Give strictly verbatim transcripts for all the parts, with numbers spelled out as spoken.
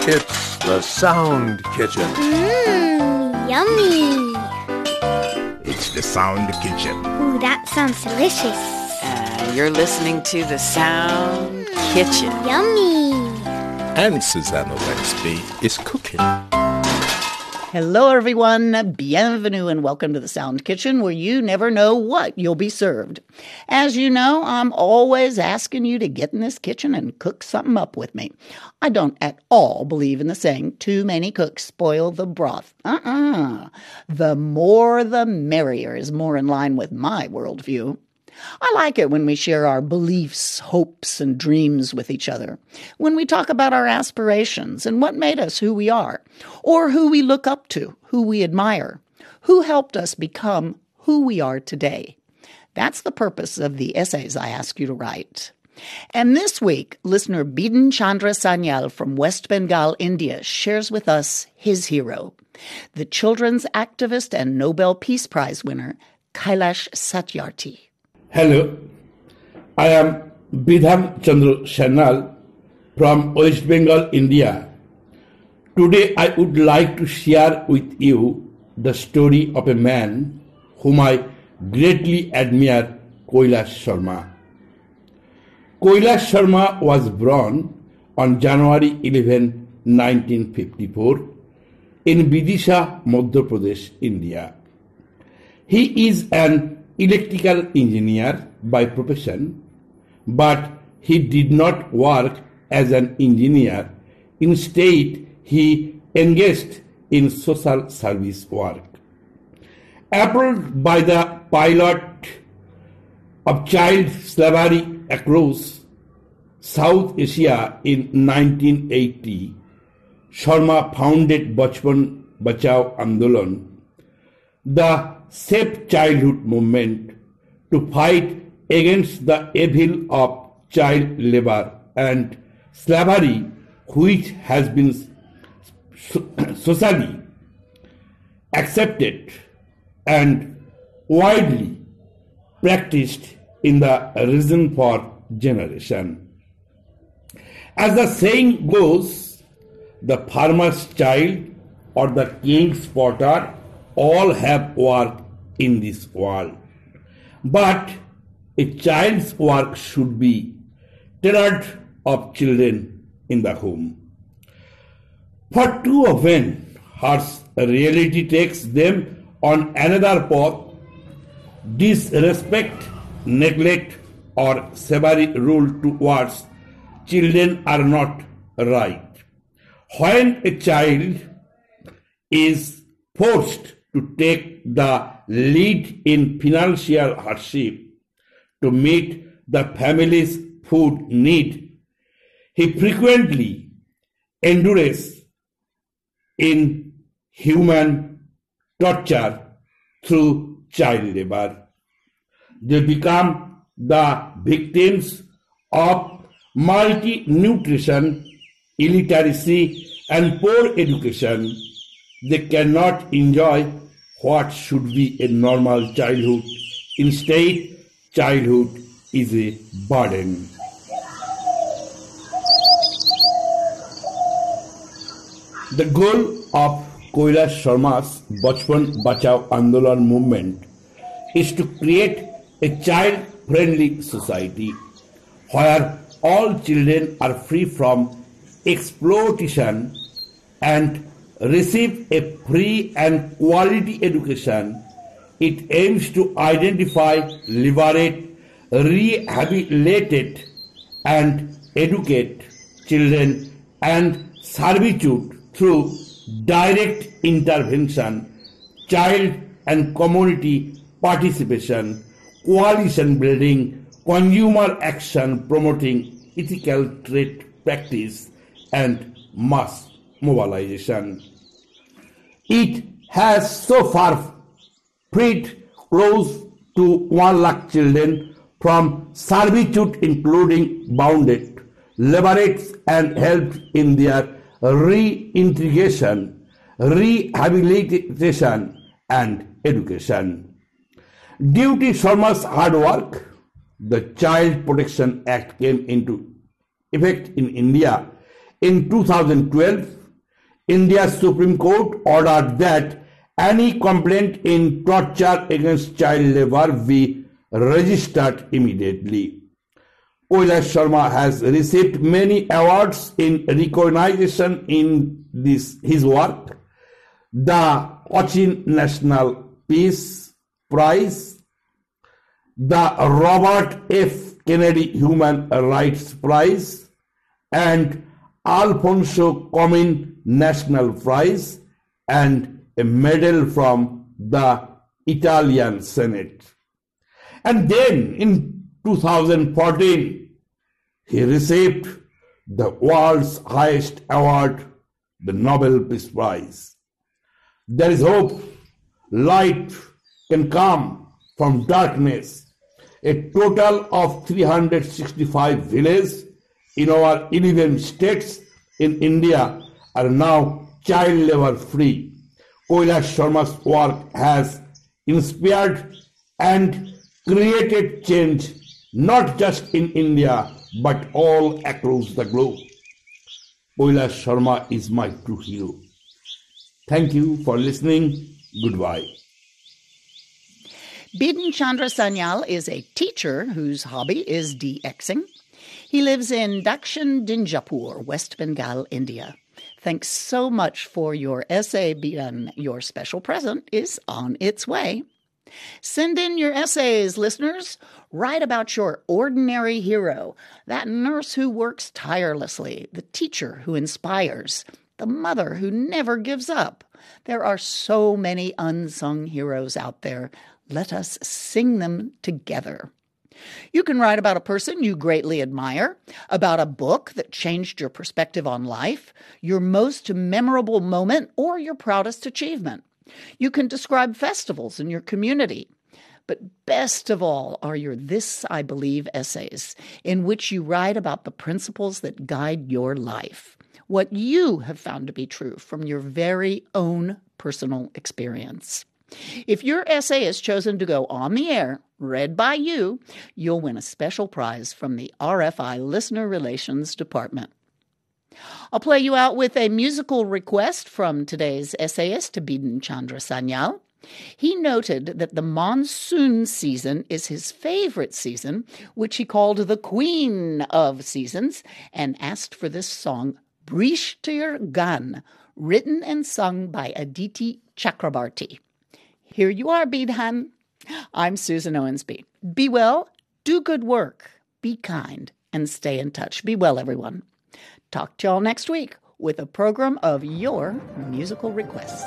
It's the Sound Kitchen. Mmm, yummy. It's the Sound Kitchen. Ooh, that sounds delicious. Uh, you're listening to the Sound Kitchen. Yummy. And Susanna Wexby is cooking. Hello, everyone. Bienvenue and welcome to the Sound Kitchen, where you never know what you'll be served. As you know, I'm always asking you to get in this kitchen and cook something up with me. I don't at all believe in the saying, too many cooks spoil the broth. Uh-uh. The more the merrier is more in line with my worldview. I like it when we share our beliefs, hopes, and dreams with each other, when we talk about our aspirations and what made us who we are, or who we look up to, who we admire, who helped us become who we are today. That's the purpose of the essays I ask you to write. And this week, listener Bidhan Chandra Sanyal from West Bengal, India, shares with us his hero, the children's activist and Nobel Peace Prize winner, Kailash Satyarthi. Hello, I am Bidhan Chandra Sanyal from West Bengal, India. Today I would like to share with you the story of a man whom I greatly admire, Kailash Sharma. Kailash Sharma was born on January eleventh, nineteen fifty-four in Vidisha, Madhya Pradesh, India. He is an electrical engineer by profession, but he did not work as an engineer. Instead, he engaged in social service work. Appalled by the pilot of child slavery across South Asia in nineteen eighty, Sharma founded Bachpan Bachao Andolan, the Safe Childhood movement, to fight against the evil of child labor and slavery, which has been socially accepted and widely practiced in the region for generations. As the saying goes, the farmer's child or the king's potter all have work in this world. But a child's work should be tailored of children in the home. For too often, harsh reality takes them on another path. Disrespect, neglect, or severe rule towards children are not right. When a child is forced to take the lead in financial hardship to meet the family's food need, he frequently endures inhuman torture through child labor. They become the victims of malnutrition, illiteracy, and poor education. They cannot enjoy what should be a normal childhood. Instead, childhood is a burden. The goal of Kailash Sharma's Bachpan Bachao Andolan movement is to create a child-friendly society where all children are free from exploitation and receive a free and quality education. It aims to identify, liberate, rehabilitate, and educate children and servitude through direct intervention, child and community participation, coalition building, consumer action promoting ethical trade practice, and mass mobilization. It has so far freed close to one lakh children from servitude, including bounded, liberates, and helped in their reintegration, rehabilitation, and education. Due to Sharma's hard work, the Child Protection Act came into effect in India in two thousand twelve. India's Supreme Court ordered that any complaint in torture against child labor be registered immediately. Kailash Sharma has received many awards in recognition in this his work. The Cochin National Peace Prize, the Robert F. Kennedy Human Rights Prize, and Alfonso Comín National Prize, and a medal from the Italian Senate. And then in two thousand fourteen, he received the world's highest award, the Nobel Peace Prize. There is hope. Light can come from darkness. A total of three hundred sixty-five villages in our eleven states in India are now child labor free. Kailash Sharma's work has inspired and created change not just in India but all across the globe. Kailash Sharma is my true hero. Thank you for listening. Goodbye. Bidhan Chandra Sanyal is a teacher whose hobby is DXing. He lives in Dakshin Dinjapur, West Bengal, India. Thanks so much for your essay, Bidhan. Your special present is on its way. Send in your essays, listeners. Write about your ordinary hero, that nurse who works tirelessly, the teacher who inspires, the mother who never gives up. There are so many unsung heroes out there. Let us sing them together. You can write about a person you greatly admire, about a book that changed your perspective on life, your most memorable moment, or your proudest achievement. You can describe festivals in your community. But best of all are your This I Believe essays, in which you write about the principles that guide your life, what you have found to be true from your very own personal experience. If your essay is chosen to go on the air, read by you, you'll win a special prize from the R F I Listener Relations Department. I'll play you out with a musical request from today's essayist, Bidhan Chandra Sanyal. He noted that the monsoon season is his favorite season, which he called the queen of seasons, and asked for this song, Brishtir Gan, written and sung by Aditi Chakrabarti. Here you are, Bidhan. I'm Susan Owensby. Be well, do good work, be kind, and stay in touch. Be well, everyone. Talk to y'all next week with a program of your musical requests.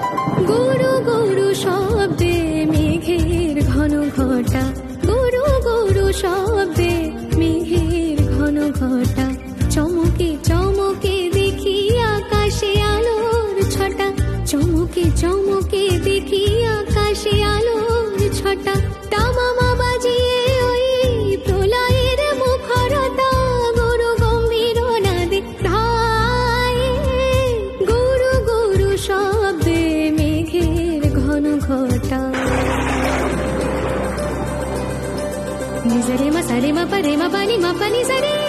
Guru Guru Shabde Meghir Ghano Ghota Guru Guru Shabde Meghir Ghano Ghota Chomoke Chomoke Dekhi Akashe Alor Chhota Chomoke Chomoke Dekhi Akashe Alor Chhota Tamama bajiye oi prolayer mukharata Guru Gambhir nade dhaye Guru Guru shabde meghir ghana ghota Nizare ma sare ma pare ma pani ma pani sare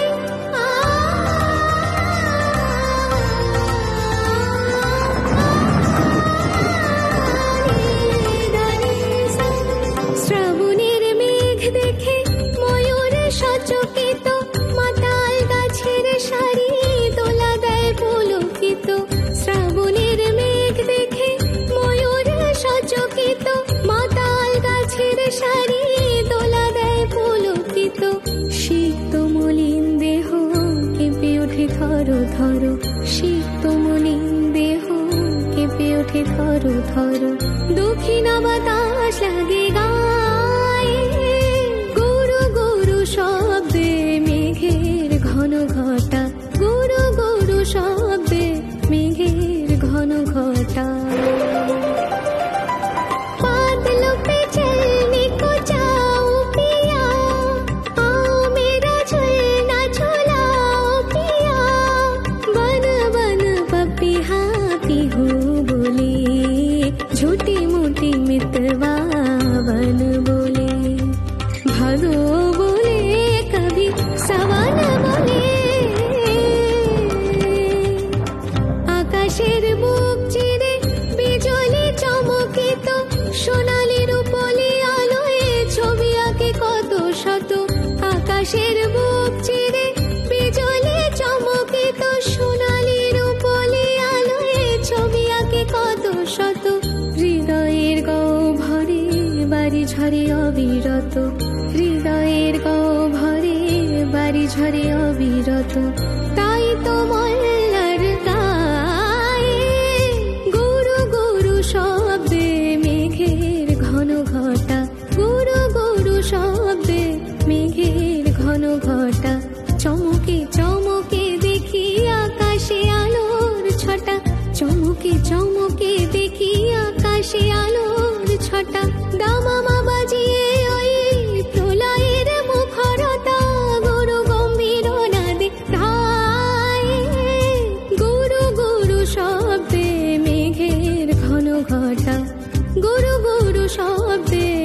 ধরো ধরো শীত মলিন দেহ কেঁপে ওঠে ধরো ধরো দক্ষিণা বাতাস লাগে গায়ে গুরু গুরু শব্দে মেঘের ঘন ঘটা গুরু গুরু শব্দে মেঘের ঘন ঘটা झूठी मोटी मितवा ঝরে অবিরত হৃদয়ের গহ্বরে বাড়ি ঝরে অবিরত তাই তো মল্লার গায়ে গুরু গুরু শব্দে মেঘের ঘন ঘটা গুরু গুরু শব্দে মেঘের ঘন ঘটা চমকে চমকে দেখি আকাশে আলোর ছটা চমকে চমকে দেখি আকাশে আলোর ছটা দামামা বাজিয়ে ওই প্রলয়ের মুখরতা গুরু গম্ভীর নাদে গায়ে গুরু গুরু শব্দে মেঘের ঘন ঘটা গুরু গুরু শব্দে